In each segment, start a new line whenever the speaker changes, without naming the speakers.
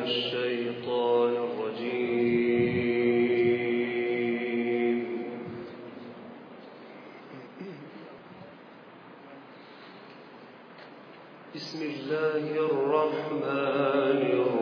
الشيطان الرجيم. بسم الله الرحمن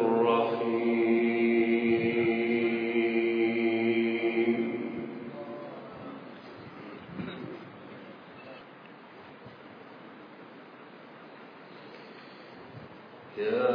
الرحيم. يا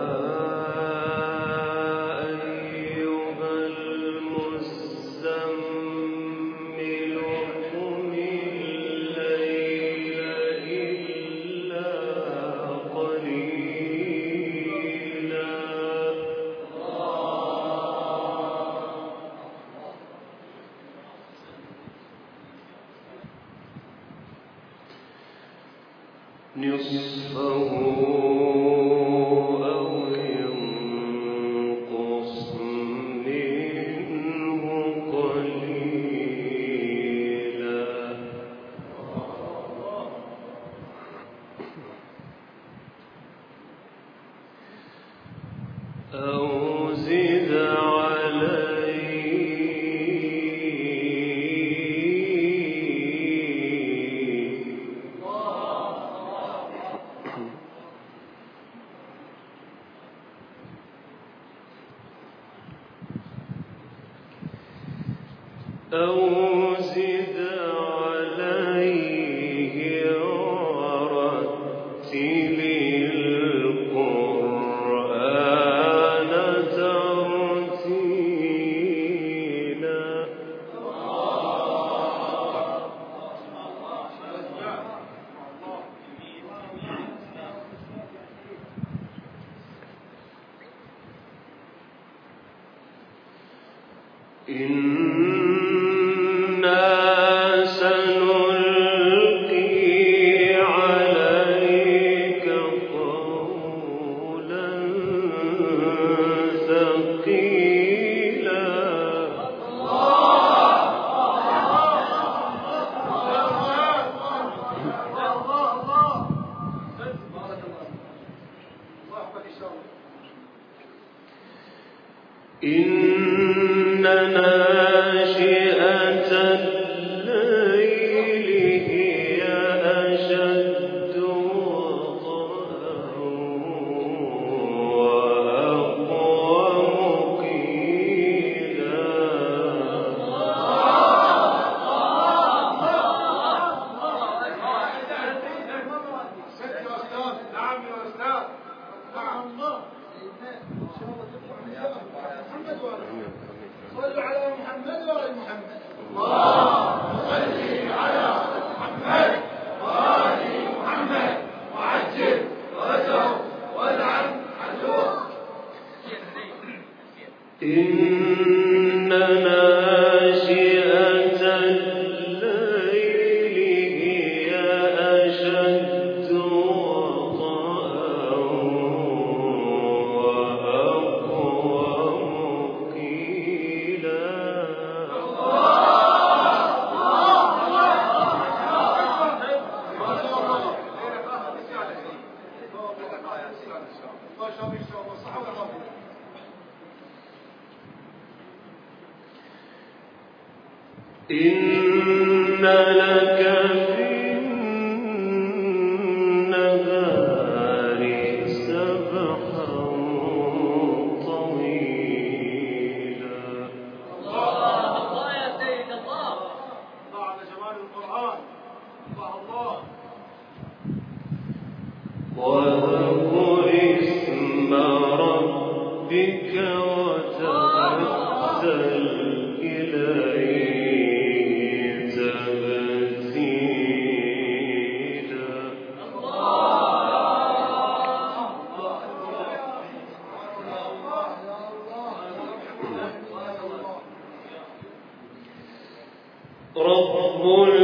نصفه أو ينقص منه قليلا أو زد عليه ورتل القرآن ترتيلا. إنا سنلقي عليك قولا ثقيلا. إن ناشئة الليل هي أشد وطئا وأقوم قيلا.
صلوا على محمد وآل محمد. اللهم صل على محمد وآل محمد وعجل وزر وادعم عدوك.
إن ناشئة الليل هي أشد وطئا وأقوم قيلا. إن لك في النهار سبحا طويلا.
الله يا سيد الله. الله على جمال القرآن. الله.
واذكر اسم ربك وتبتل إليه تبتيلا. رب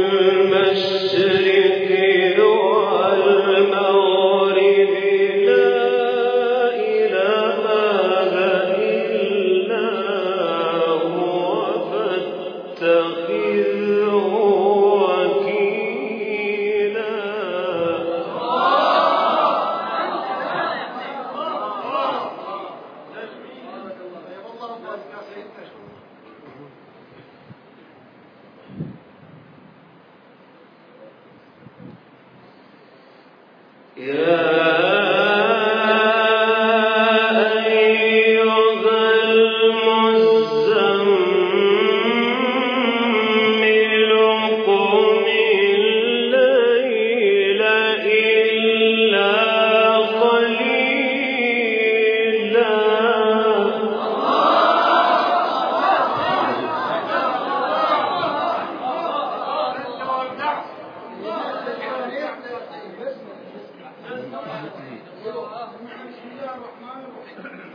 المشرق والمغرب لا إله إلا هو فاتخذه وكيلا.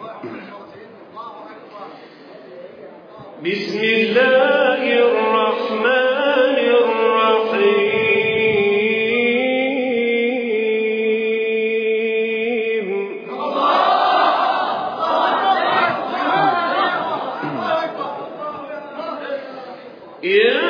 بسم الله الرحمن الرحيم يا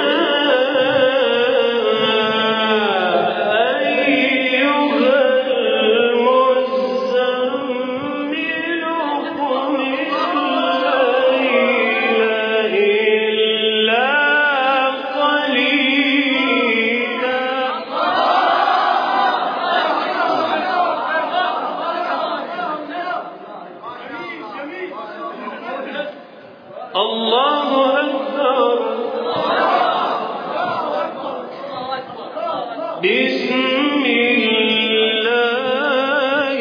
الله أكبر بسم الله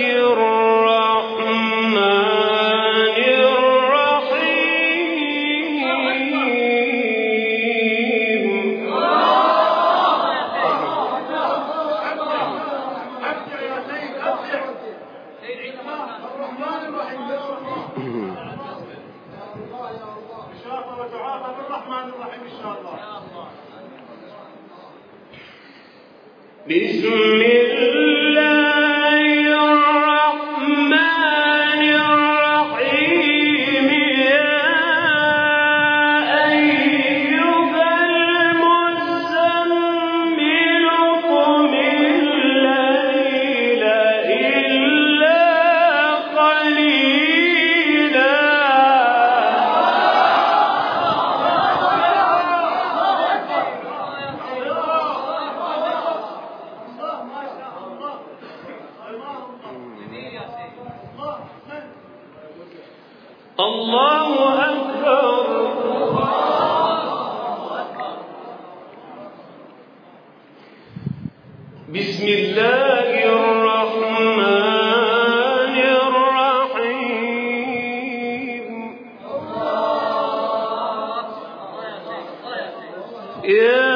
الرحمن الرحيم
الرحمن الرحيم يا الله شافى وتعافى بالرحمن الرحيم إن شاء الله.
بسم الله الرحمن الرحيم يا أيها المزمل قم الليل إلا قليلا الله أكبر بسم الله الرحمن الرحيم يا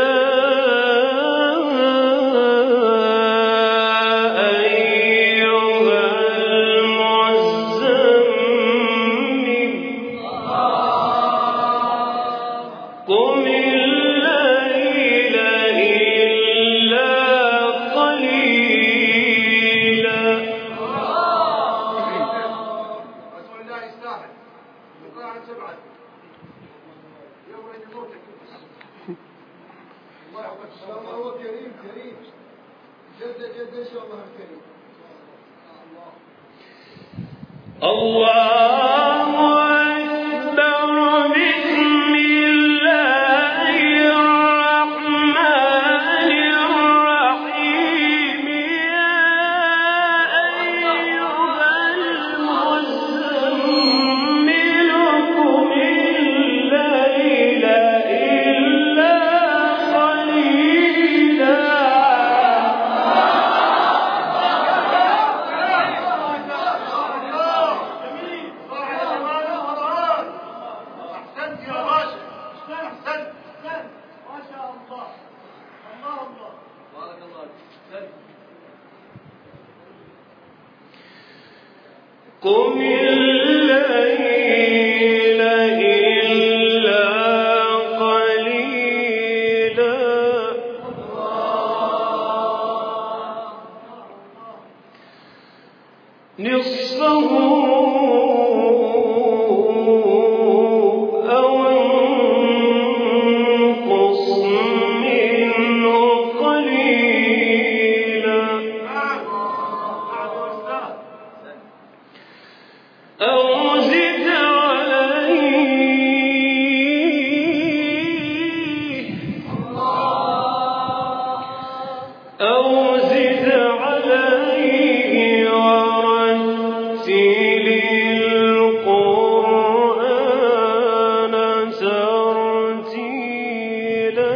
قم الليل إلا قليلا
رسول الله يستاهل القاعة تبعد يوم يموتك الله يحفظك ان شاء الله. هو كريم كريم جد جد ان شاء الله الكريم.
الله أكبر بسم الله الرحمن الرحيم يا أيها المزمل قم الليل إلا قليلا قم الليل إلا قليلا نصفه أو انقص منه قليلا أو زد عليه أو زد عليه ورتل القرآن ترتيلا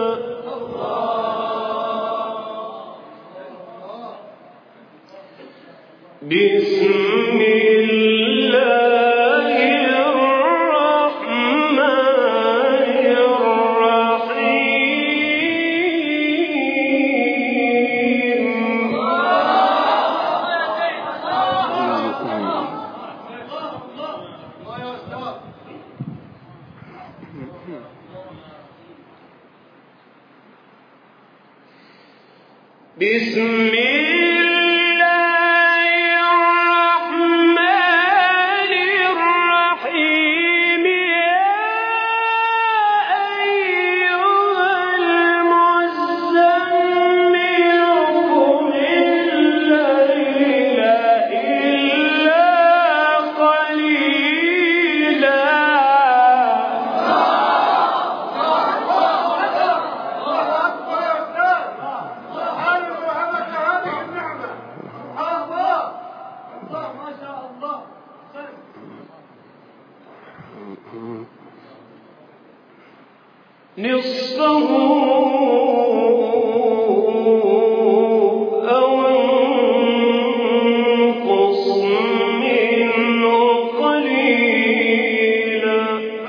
بسم الله الرحمن الرحيم بسم الله الرحمن الرحيم يا أيها المزمل قم الليل إلا قليلا نصفه أو انقص منه قليلا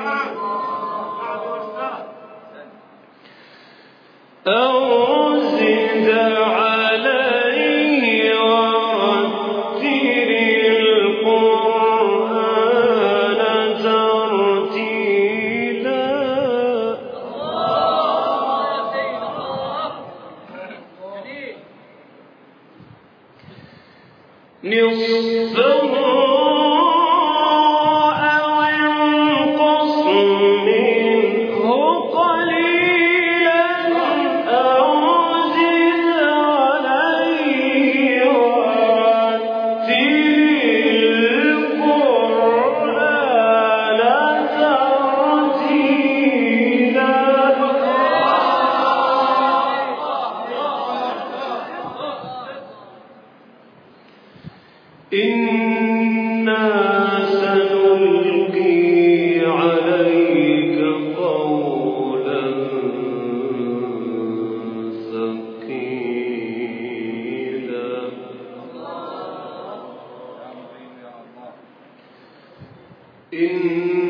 أو زد عليه ورتل القرآن ترتيلا نصفه أو انقص منه قليلا أو زد عليه ورتل القرآن ترتيلا إنا سنلقي عليك قولا ثقيلا إن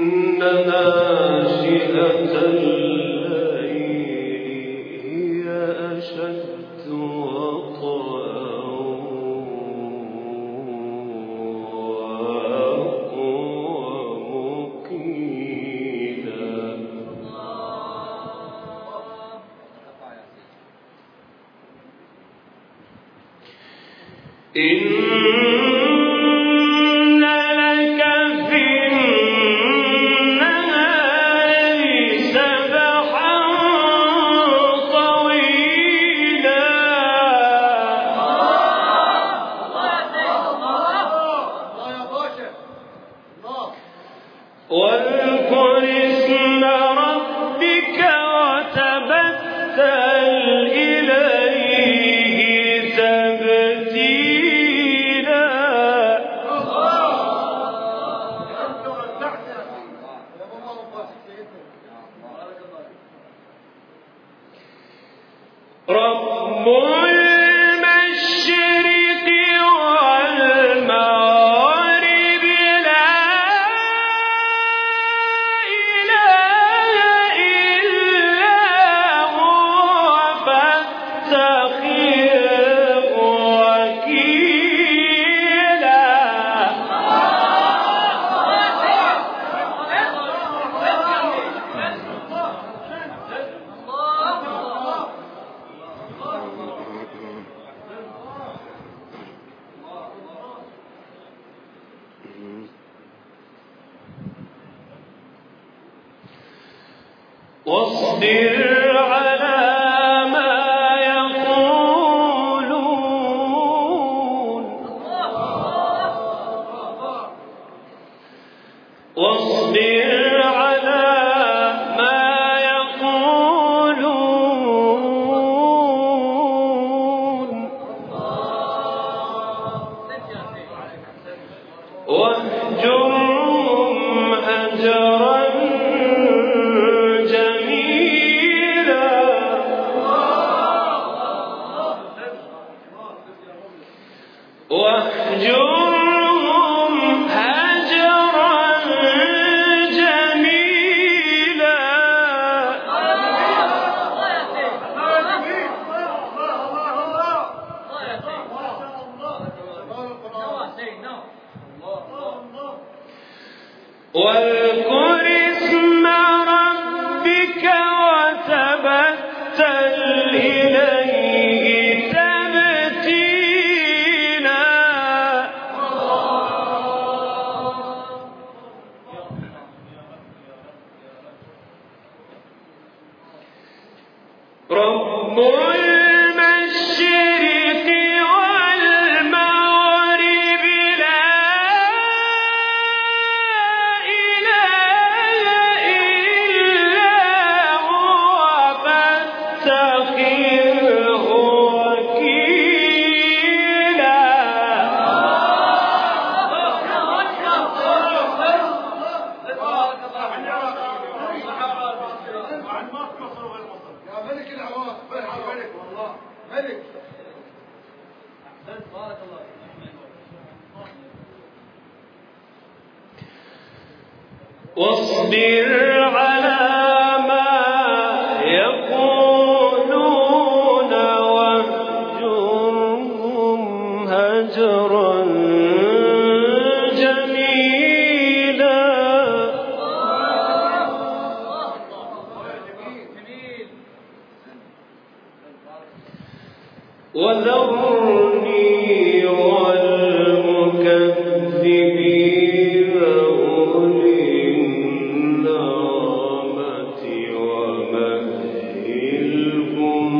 ناشئة الليل هي أشد وطئا إن لك في النهار سبحا طويلا واذكر اسم ربك وتبتل إليه تبتيلا رب المشرق والمغرب لا إله إلا هو فاتخذه وكيلا واصبر على ما يقولون واصبر على ما يقولون واهجرهم هجرا جميلا واهجرهم هجرا جميلا واذكر اسم ربك وتبتل إليه تبتيلا رب المشرق والمغرب لا إله إلا هو فاتخذه وكيلا.
يا ملك العواصف، ملك والله ملك. بارك الله.
واصبر على ما يقولون واهجرهم هجرا جميلا. وذرني والمكذبين أولي النعمة ومهلهم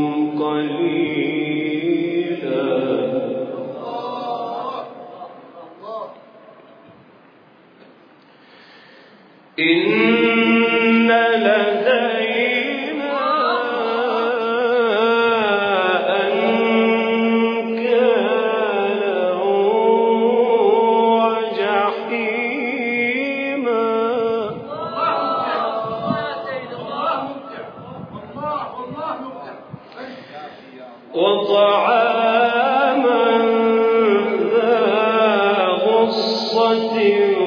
قليلا. إن لدينا أنكالا وجحيما وطعاما ذا غصة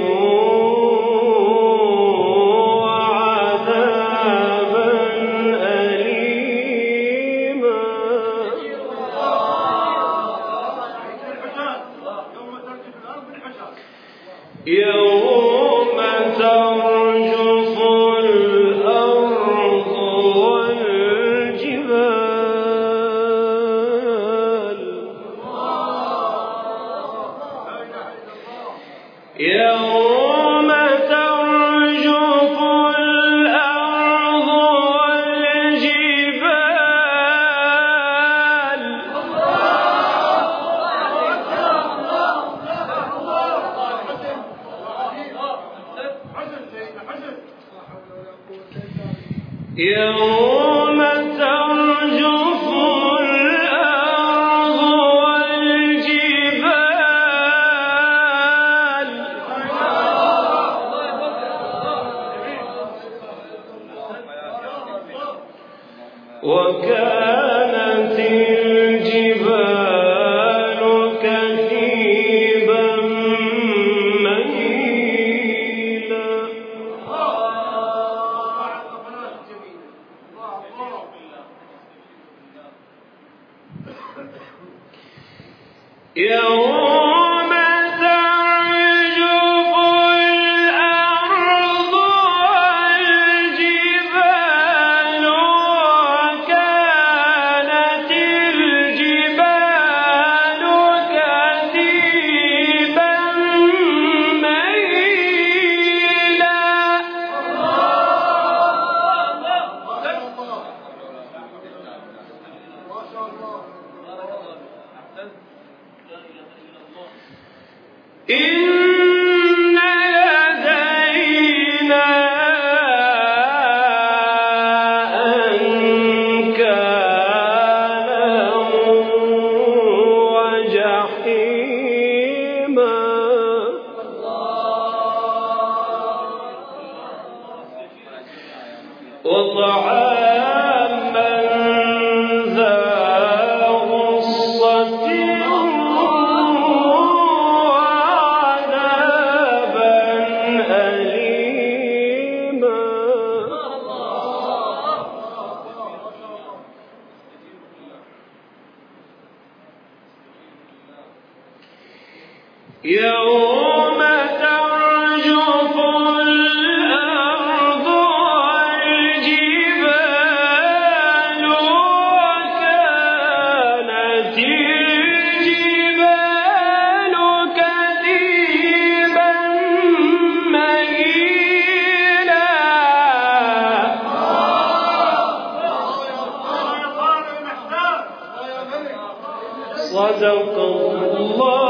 وعذابا أليما. يوم ترجف الأرض والجبال. يوم ترجف الأرض والجبال. يوم ترجف الأرض والجبال. وكانت الجبال كثيبا مهيلا. يوم ترجف الأرض والجبال. وكانت الجبال كثيبا مهيلا.
ما شاء الله.
إن لدينا أنكالا وجحيما وطعاما ذا غصة وعذابا أليما. يوم ترجف الأرض والجبال. صدق الله